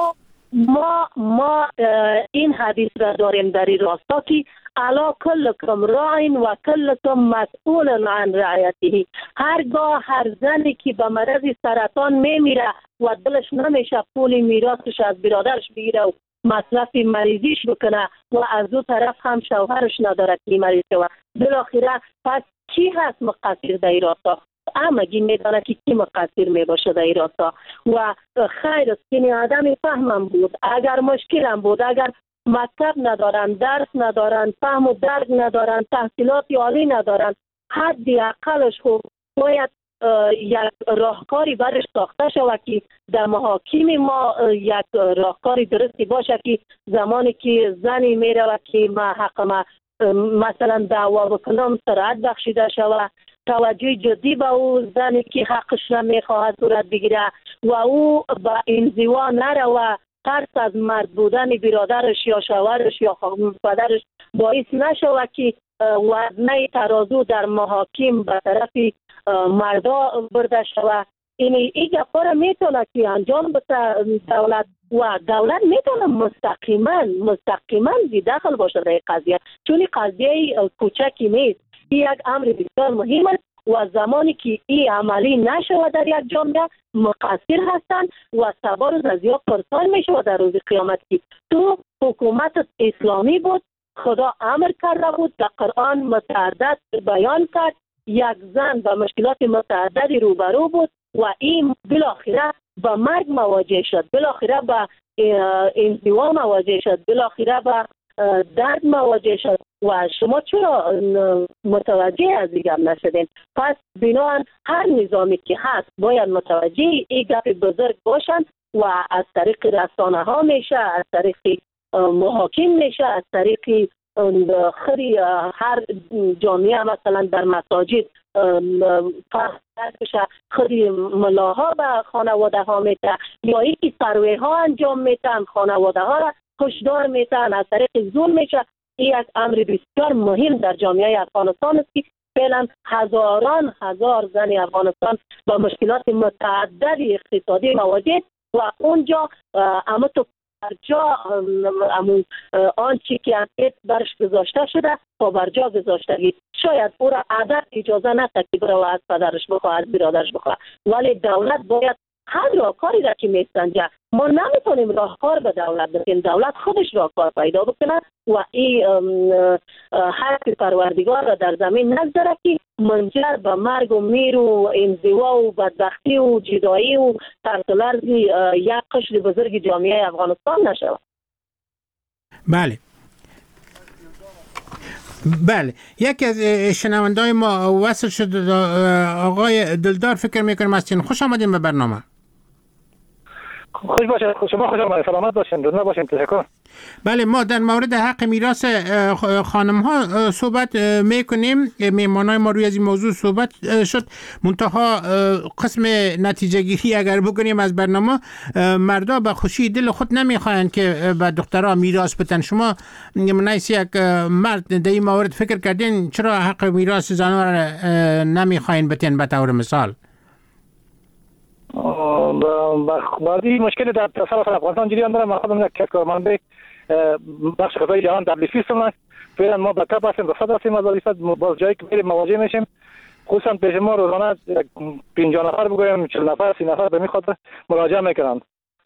Speaker 4: ما این حدیث را داریم در این راستا که الا کلکم راعین و کلکم مسئول عن رعیته. هرگاه هر زنی که به مرض سرطان میمیره و دلش نمیشه پول میراثش از برادرش بگیره و مصرف مریضیش بکنه و از او طرف هم شوهرش نداره که مریض شود، بالاخره پس کی هست مقصر در این راستا؟ همگی میدانه که کی مقصر میباشه در این راستا. و خیر است که آدمی فهمم بود، اگر مشکلم بود، اگر مکتب ندارن، درس ندارن، فهم و درک ندارن، تحصیلات عالی ندارن، حدی اقلش خوب باید یک راهکاری برش ساخته شود که در محاکم ما یک راهکاری درستی باشه که زمانی که زنی میره و که ما حق ما مثلا دعوا بکنم سرعت بخشیده شود، توجه جدی به او زنی که حقش را میخواهد صورت بگیره و او با انزوا نره و ترس از مرد بودن برادرش یا شوهرش یا پدرش باعث نشود که وزنه ترازو در محاکم به طرف مردا برده شود. این گپا را میتونه که انجام بده دولت و دولت میتونه مستقیما دخل باشه در قضیه، چون قضیه کوچکی نیست. یک امر بسیار مهم است و زمانی که این عملی نشود در یک جامعه مقصر هستند و سبا روز از یا پرسان میشه در روز قیامت که تو حکومت اسلامی بود خدا امر کرده بود، در قرآن متعدد بیان کرد. یک زن با مشکلات متعددی روبرو بود و این بالاخره به مرگ مواجه شد، بالاخره به انزوا مواجه شد، بالاخره به درد مواجه شد و شما چرا متوجه از این گپ نشدین؟ پس بنابراین هر نظامی که هست باید متوجه این گپ بزرگ باشند و از طریق رسانه ها میشه، از طریق محاکم میشه، از طریق خری هر جامعه مثلا در مساجد فرق بشه، خری ملاها به خانواده ها میته یا یکی سروه ها انجام میتن، خانواده ها را کشدار میتن، از طریق ظلم میشه. این یک امر بسیار مهم در جامعه افغانستان است که فعلا هزار زن افغانستان با مشکلات متعدد اقتصادی مواجه و اونجا اما تو برجا آنچه که انقیت برش گذاشته شده تا برجا گذاشتگی. شاید او را عادت اجازه نده که برو از پدرش بخواه، از برادرش بخواه، ولی دولت باید هر راهکاری را که میسنجه. ما نمیتونیم راهکار به دولت بدیم، دولت خودش راهکار پیدا بکنه و این حق پروردگار را در زمین نگذاره که منجر به مرگ و میر و انزوا و بدبختی و جدایی و طرز یک قشر بزرگ جامعه افغانستان نشود.
Speaker 1: بله، یکی از شنوندای ما وصل شد، آقای دلدار فکر میکنم هستین. خوش آمدین به برنامه.
Speaker 5: خوش باشید، شما خوش آمدید، سلامت باشین، دنیا باشین. تشکر.
Speaker 1: بله، ما در مورد حق میراث خانم ها صحبت میکنیم. میهمانای ما روی از این موضوع صحبت شد، منتها قسم نتیجه گیری اگر بکنیم از برنامه، مردا به خوشی دل خود نمیخواین که به دخترها میراث بدن. شما منیس یک مرد در این مورد فکر کردین چرا حق میراث زنها را نمیخواین بدین؟ به طور مثال
Speaker 5: بعدی مشکل در سراسر افغانستان جریان داره. من خودم یک کارمند بخش غذای جهان WFP هستم. فعلا ما به تپ هستیم، رصد هستیم از وظیفت. باز جایی که میریم مواجه میشیم، خصوصا پیش ما روزانه 50 نفر بگویم 40 نفر 30 نفر به می خاطر مراجعه میکنند.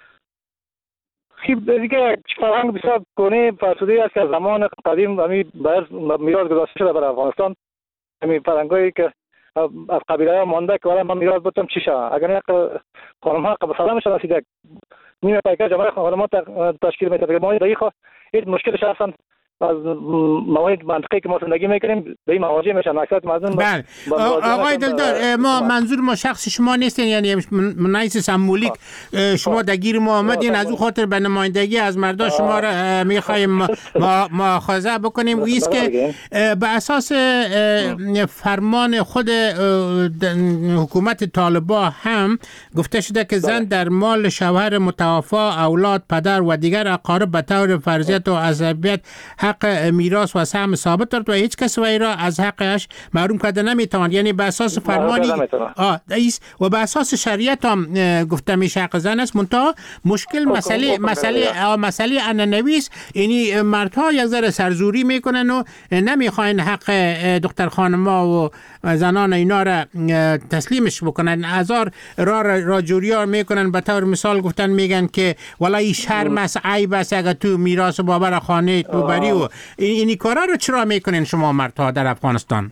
Speaker 5: خیلی دیگه فرهنگ بسیار کهنه فرسوده است که از زمان قدیم همین میراث گذاشته شده برای افغانستان. همین فرهنگایی که از قبیله ها مانده که من میراث بدم چی شه. اگر یک خانم ها قبل سلام شده رسیده نیمه پیکر جمعه خانم ها تشکیل میده که ما دقیقا هیچ مشکلش هستن از موارد منطقی که ما زندگی میکنیم به این مواجه میشن. اکثر مردم
Speaker 1: بله. آقای دلدار، ما منظور ما شخص شما نیستین، یعنی منیس سمبولیک شما درگیر ما آمدین، از او خاطر به نمایندگی از مردان شما را میخوایم مؤاخذه بکنیم. ایست که به اساس فرمان خود حکومت طالبان هم گفته شده که زن در مال شوهر متوفا، اولاد، پدر و دیگر اقارب به طور فرضیت و عصبیت حق میراث و سهم ثابت دارد و هیچ کس وی را از حقش محروم کرده نمیتواند. یعنی به اساس فرمانی و به اساس شریعت هم گفته میشه حق زن است. منتها مشکل مسئله انانوی است. یعنی مردها یک ذره سرزوری میکنن و نمیخواین حق دختر خانما و زنان اینا را تسلیمش بکنن، هزار را جوریا میکنن. به طور مثال گفتن میگن که والله شرم است، عیب است اگر تو میراث بابا خانه تو بری. و اینی کارا رو چرا میکنین شما مردها در افغانستان؟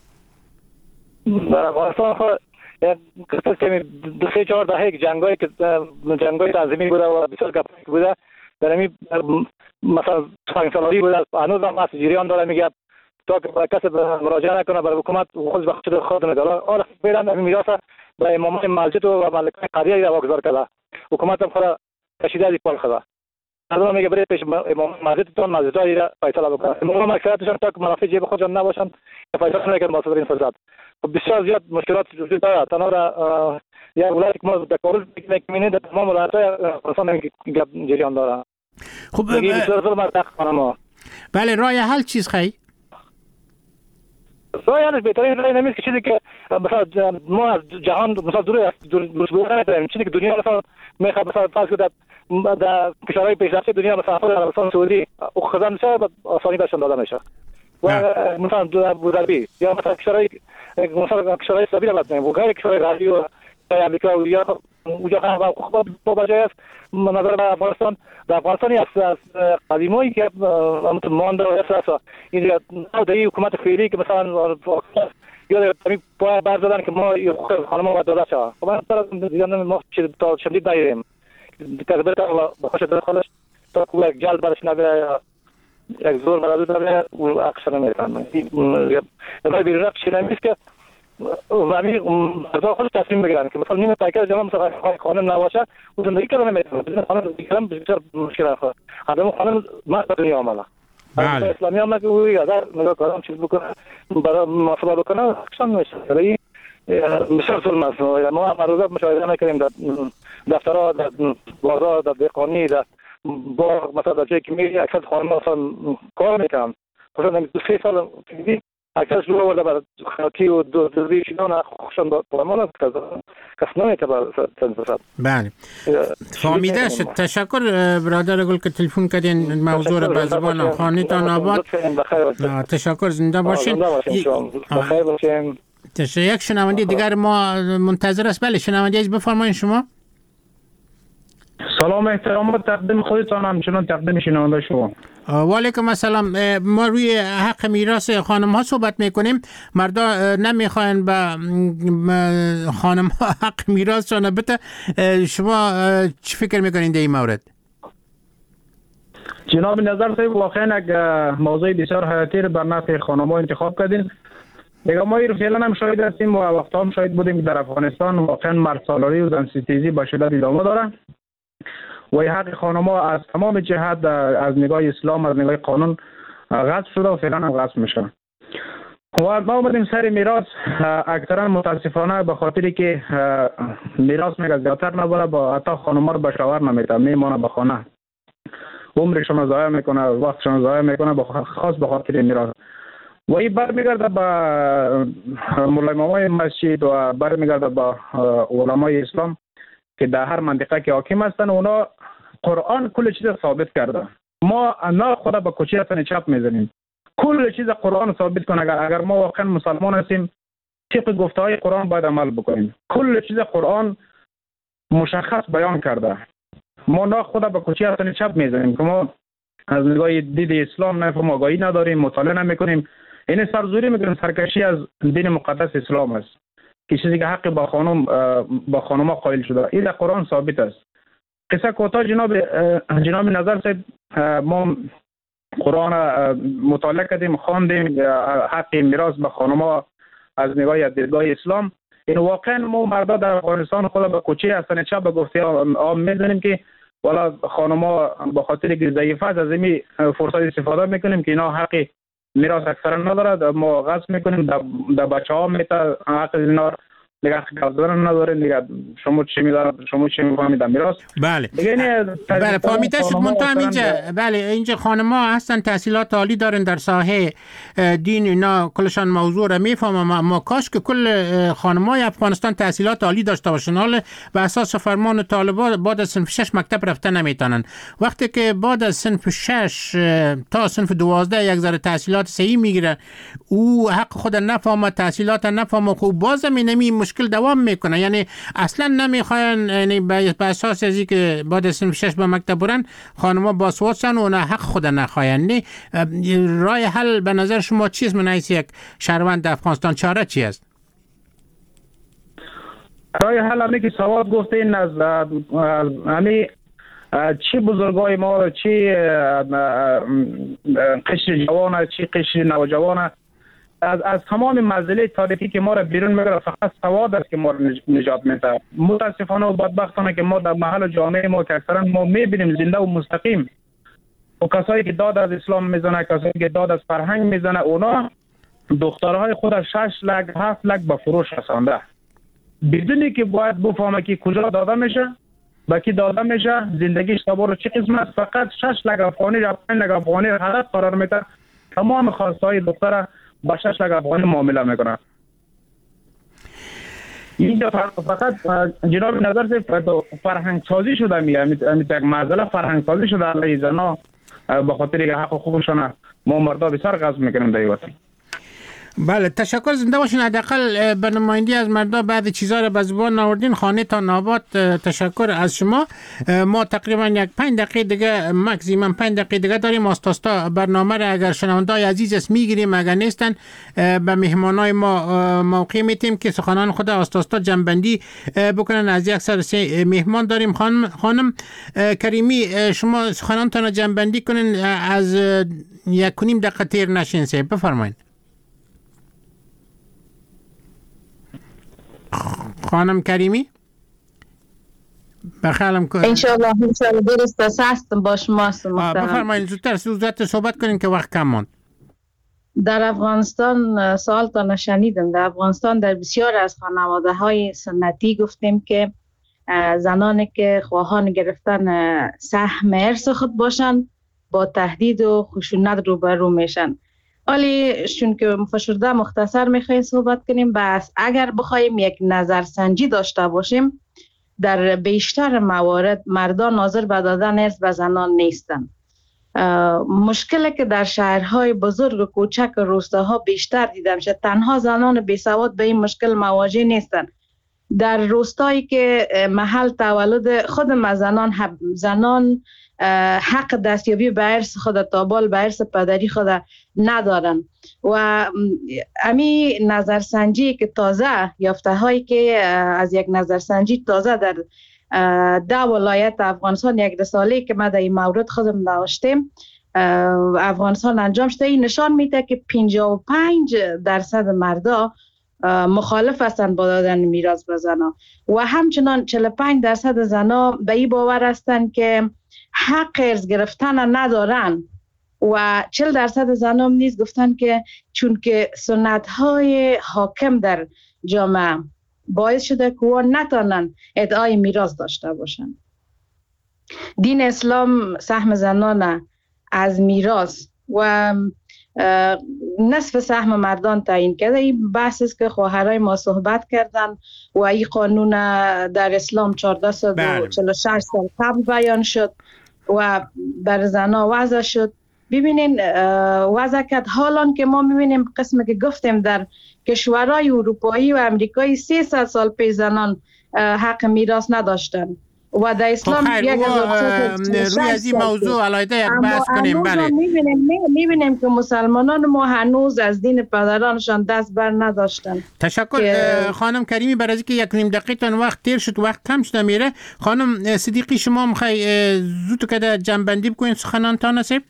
Speaker 5: در افغانستان قصه که 2-4 دهه جنگای تنظیمی بوده و بسیار گپی بوده. در همین مثلا سالاری بوده، هنوز هم از جریان داره. میگه تا که کسی مراجعه نکنه برای حکومت خود به خود نداره. آره فعلا همین میراث به امامان مسجد و ملکان قریه واگذار کرده. حکومت هم خود کشیده از پال خدا. از میگه برای پیش امام مسجدتون مسجدایی را فیصله بکنه. امام اکثرتشون تا که منافع جیب خودشون نباشن فیصله نمیکنن با صدرین فرزاد. بسیار زیاد مشکلات وجود داره. تنها را یک ولایتی که ما در کابل می‌بینیم در تمام ولایت‌های افغانستان جریان داره.
Speaker 1: خب بله، راه حل چیز خیلی؟
Speaker 5: راه حلش بهترین راه نمیست که چیزی که مثلا ما از جهان مثلا دور نداریم. چیزی که دنیا مثلا میخواد مثلا فرض کنید در کشورهای پیشرفته دنیا مثلا خود عربستان سعودی او خزان میشه و آسانی بهشون داده میشه و مثلا ابوظبی یا مثلا کشورهای اسلامی را بزنیم و غیر کشورهای غربی و امریکا و یا اونجا هم خوب با بجای است نظر به افغانستان در افغانستان از قدیمایی که مانده و اساسا این نوعی حکومت فعلی که مثلا یا پای بردادن که ما خانم ها داده شد خب من دیدم ما تا شدید داریم که بهتر به خوش دخالش تا که یک جلد برش نبه یک زور برادو داره و اکشن میکنم برای بیرون اکشن همیست که ولی مردا خودش تصمیم بگیرن که مثلا نیمه تاکید جمع مثلا خانم نباشه و زندگی کردن نمیتونه بدون خانم زندگی کردن بسیار مشکل خواهد آدم خانم مرد دنیا آمده
Speaker 1: بله
Speaker 5: اسلامی هم نگه اوی اگر نگاه کردم چیز بکنه برای محاسبه بکنه اکشن میشه ولی بسیار ظلم است ما هم روزا مشاهده میکنیم در دفترها در بازار در دهقانی در باغ مثلا در جایی که میری اکثر خانم مثلا کار میکنن مثلا 2-3 سال پیش اکثر شروع ورده برای خیاطی و دوزی شدن خوشان با پایمان است کس نمیتونه تنفسد.
Speaker 1: بله فهمیده شد. تشکر برادر گل که تلفن کردین موضوع رو به زبان خانیتان آباد. تشکر زنده باشین.
Speaker 5: بخیر باشین.
Speaker 1: یک شنونده دیگر ما منتظر است. بله شنونده از بفرمایید شما.
Speaker 6: سلام احترامات تقدیم خودتان همچنان تقدیم شنونده شما.
Speaker 1: و علیکم السلام. ما روی حق میراث خانم ها صحبت میکنیم. مردا نمیخواین به خانم ها حق میراثشون بده. شما چی فکر میکنین در این مورد؟
Speaker 6: جناب نظر صاحب واقعا یک موضوع بسیار حیاتی بر نفع خانم ها انتخاب کردین. دیگه ما رو فعلا هم شاهد هستیم و وقتا هم شاهد بودیم که در افغانستان واقعا مردسالاری و زنستیزی با شدت ادامه داره و حق خانم‌ها از تمام جهت از نگاه اسلام از نگاه قانون غصب شده و فعلا هم غصب میشه. و ما اومدیم سر میراث اکثرا متاسفانه به خاطری که میراث میگه زیادتر نبره با حتی خانم‌ها رو به شوهر نمیده میمونه به خانه عمرشون رو ضایع میکنه وقتشون رو ضایع میکنه خاص به خاطر میراث و این برمیگرده به علمای مسجد و برمیگرده به علمای اسلام که در هر منطقه که حاکم هستن اونا قرآن کل چیز ثابت کرده. ما نه خدا به کوچه اصلا چپ میزنیم. کل چیز قرآن ثابت کنه. اگر ما واقعا مسلمان هستیم طبق گفته های قرآن باید عمل بکنیم. کل چیز قرآن مشخص بیان کرده. ما نه خدا به کوچه اصلا چپ میزنیم که ما از نگاه دید اسلام نفهم آگاهی نداریم مطالعه نمیکنیم. این سرزوری میکنیم سرکشی از دین مقدس اسلام است که چیزی که حق با خانم قائل شده این در قرآن ثابت است. قصه کوتاه جناب نظر صاحب ما قرآن مطالعه کردیم خواندیم حق میراث به خانم از نگاه دیدگاه اسلام. این واقعا ما مردا در افغانستان خود به کوچه هستن چپ به گفته عام میزنیم که والا خانم‌ها به خاطر که ضعیف است از این فرصت استفاده میکنیم که اینا حق میراث اکثرا نداره ما غصب میکنیم در بچه‌ها میته حق اینا دیگه حق نداره دیگه شما چی می‌دارید شما چی می‌فهمید در میراث.
Speaker 1: بله بله فهمیده شد. منتها اینجا بله اینجا خانم‌ها هستن تحصیلات عالی دارن در ساحه دین اینا کلشان موضوع را میفهمم اما کاش که کل خانم‌های افغانستان تحصیلات عالی داشته باشن. حالا به اساس فرمان طالبان بعد از صنف 6 مکتب رفته نمیتونن. وقتی که بعد از صنف 6 تا صنف 12 یک ذره تحصیلات صحیح میگیره او حق خود نفهمه تحصیلات نفهمه خب باز نمی مشکل دوام میکنه. یعنی اصلا نمیخواین یعنی به اساس ازی که بعد از صنف 6 به مکتب برن خانم‌ها باسوادشن و نه حق خود نخواین. راه حل به نظر شما چیست من حیث یک شهروند افغانستان چاره چی است؟
Speaker 6: راه حل همه که سواد گفتین از همه چی بزرگای ما چی قشر جوانه چی قشر نوجوانه از تمام مزله تاریخی که ما را بیرون میگره فقط سواد است که ما را نجات میده. متاسفانه و بدبختانه که ما در محل جامعه ما که اکثرا ما میبینیم زنده و مستقیم و کسایی که داد از اسلام میزنه کسایی که داد از فرهنگ میزنه اونا دخترهای خود 6 لک 7 لک به فروش رسانده بدونی که باید بفهمه که کجا داده میشه با کی داده میشه زندگیش تبار چه قسمت فقط 6 لک افغانی یا 5 لک افغانی حالت قرار میده تمام خواستهای دختر با 6 لک افغانی معامله میکنه. اینجا فقط جناب نظر سے فرهنگ سازی شده یک معضله فرهنگ سازی شده علیه زنا به خاطر حق حقوقشون ما مردا بسیار غصب میکنیم در وطن.
Speaker 1: بله تشکر، زنده باشین. حداقل به نمایندگی از مردا بعضی چیزا رو به زبان آوردین. خانه تا نابات تشکر از شما. ما تقریبا یک 5 دقیقه دیگه، ماکسیمم 5 دقیقه دیگه داریم. آستاستا برنامه را اگر شنوندای عزیز است میگیریم، اگر نیستن به مهمانای ما موقع میتیم که سخنان خود آستاستا جنبندی بکنن. از یک سر 3 مهمان داریم. خانم کریمی شما سخنانتان را جنبندی کنین، از 1.5 دقیقه تیر نشین. بفرمایید خانم کریمی. بخالم که
Speaker 3: انشالله درست هستم با شما.
Speaker 1: بفرمایید زودتر صحبت کنین که وقت کم ماند.
Speaker 3: در افغانستان سوالتان شنیدم. در افغانستان در بسیار از خانواده های سنتی گفتیم که زنانی که خواهان گرفتن سهم ارث خود باشند با تهدید و خشونت روبرو میشن. ولی چون که فشرده مختصر میخوایم صحبت کنیم، بس اگر بخوایم یک نظرسنجی داشته باشیم، در بیشتر موارد مردان حاضر به دادن ارث به زنان نیستند. مشکلی که در شهرهای بزرگ و کوچک و روستاها بیشتر دیده میشه، تنها زنان بیسواد به این مشکل مواجه نیستند. در روستایی که محل تولد خود زنان حق دستیابی به ارث خود تابال به ارث پدری خود ندارن و امی نظرسنجی که تازه یافته هایی که از یک نظرسنجی تازه در 10 ولایت افغانستان، یک رساله که ما در این مورد خودم نوشتیم افغانستان انجام شده، این نشان میده که 55% مردا مخالف هستند با دادن میراث به زنان و همچنان 45% زنا به این باور هستند که حق ارث گرفتن ندارن و 40% زنا نیز گفتن که چون که سنت های حاکم در جامعه باعث شده که او نتانن ادعای میراث داشته باشند. دین اسلام سهم زنان از میراث و نصف سهم مردان تعیین کرده. این بحث است که خواهرای ما صحبت کردن و این قانون در اسلام 1446 سال قبل بیان شد و بر زنها وضع شد. ببینین وضع کرد. حالان که ما میبینیم قسمی که گفتیم در کشورهای اروپایی و امریکایی 300 سال پیش زنان حق میراث نداشتن و در اسلام
Speaker 1: روی از این موضوع علیحده یک بحث کنیم. بله
Speaker 3: میبینیم که مسلمانان ما هنوز از دین پدرانشان دست بر نداشتن.
Speaker 1: تشکر خانم کریمی برای اینکه 1.5 دقیقه تان وقت تیر شد، وقت کم شده میره. خانم صدیقی شما میخوای زود که جنبندی بکنید سخنانتان نصیب؟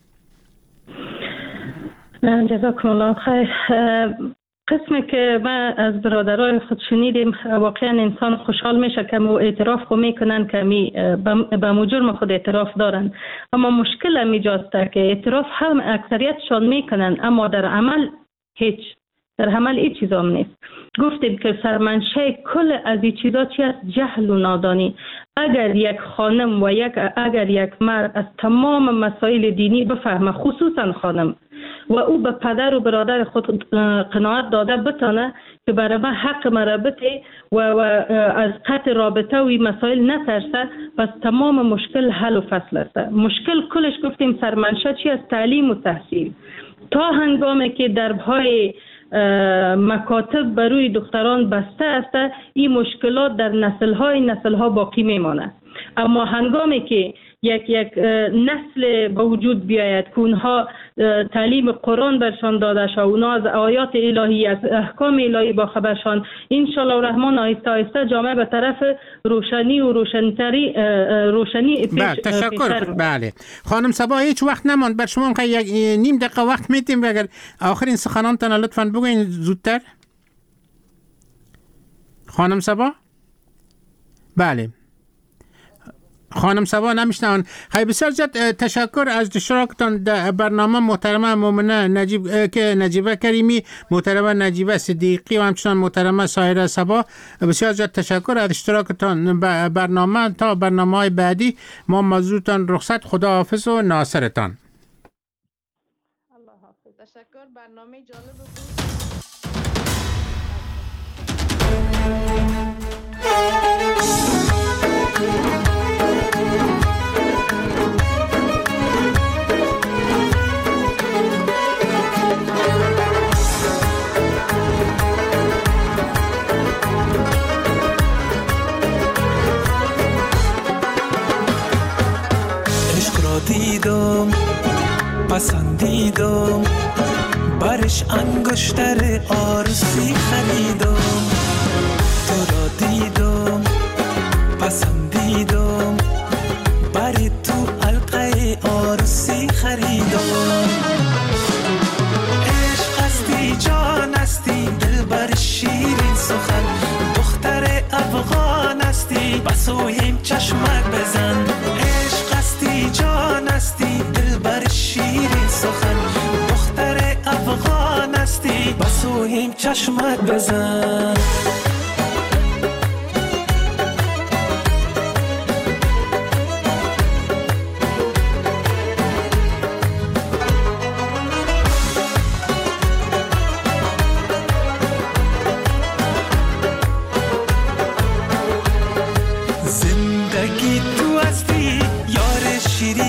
Speaker 2: جزاکم الله خیر. قسمی که ما از برادرای خود شنیدیم واقعا انسان خوشحال میشه که اعتراف خود میکنن که به مجرم خود اعتراف دارن، اما مشکل اینجاست که اعتراف هم اکثریتشان میکنن اما در عمل هیچ چیز هم نیست. گفتیم که سرمنشه کل از این چیزا چی است؟ جهل و نادانی. اگر یک خانم و اگر یک مرد از تمام مسائل دینی بفهمه، خصوصا خانم، و او به پدر و برادر خود قناعت داده بتانه که برای من حق مربطه و از قطع رابطه و مسائل نترسه، پس تمام مشکل حل و فصل است. مشکل کلش گفتیم سرمنشه چی است؟ تعلیم و تحصیل. تا هنگامی که دربهای مکاتب بروی دختران بسته است، این مشکلات در نسل‌ها باقی میماند. اما هنگامی که یک نسل به وجود بیاید که اونها تعلیم قرآن برشان داده شد، اونها از آیات الهی، از احکام الهی با خبرشان، انشالله الرحمن آیسته آیسته جامعه به طرف روشنی و روشنی
Speaker 1: بله تشکر. بله خانم صبا هیچ وقت نماند، بر شما 1.5 دقیقه وقت میتیم. اگر آخرین سخنانتان لطفاً بگوین زودتر. خانم صبا؟ بله خانم صبا نمیشنون. خیلی بسیار زیاد تشکر از اشتراکتان در برنامه. محترمه مومنه نجیبه کریمی، محترمه نجیبه صدیقی و همچنان محترمه سایره صبا، بسیار زیاد تشکر از اشتراکتان برنامه. تا برنامه بعدی ما موضوعتان رخصت. خدا حافظ و ناصرتان.
Speaker 3: الله حافظ. تشکر. برنامه جالب بود.
Speaker 7: دیدم پسندیدم برش انگشتر عروسی خریدم تو را دیدم پسندیدم بری تو حلقه عروسی خریدم عشق هستی جان هستی دل بر شیرین سخن دختر افغان هستی بسویم چشمک بزن عشق هستی جان هستی دل بر شیرین سخن دختر افغان هستی بسویم چشمک بزن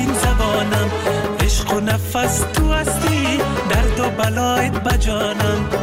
Speaker 7: نفس تو هستی درد و بلایت بجانم